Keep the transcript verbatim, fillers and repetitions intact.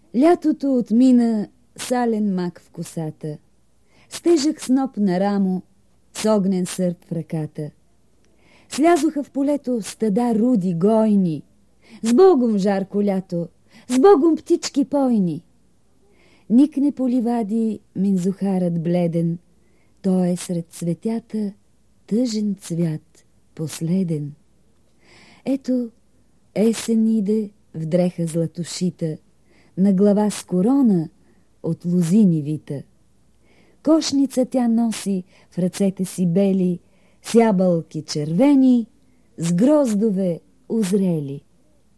Лятото отмина сален мак в косата, с тежък сноп на рамо, с огнен сърп в ръката. Слязоха в полето стада руди гойни, с Богом жарко лято, с Богом птички пойни. Никне по ливади минзухарът бледен, той е сред цветята тъжен цвят, последен. Ето, есен иде в дреха златошита, на глава с корона от лозини вита. Кошница тя носи в ръцете си бели, с ябълки червени, с гроздове узрели.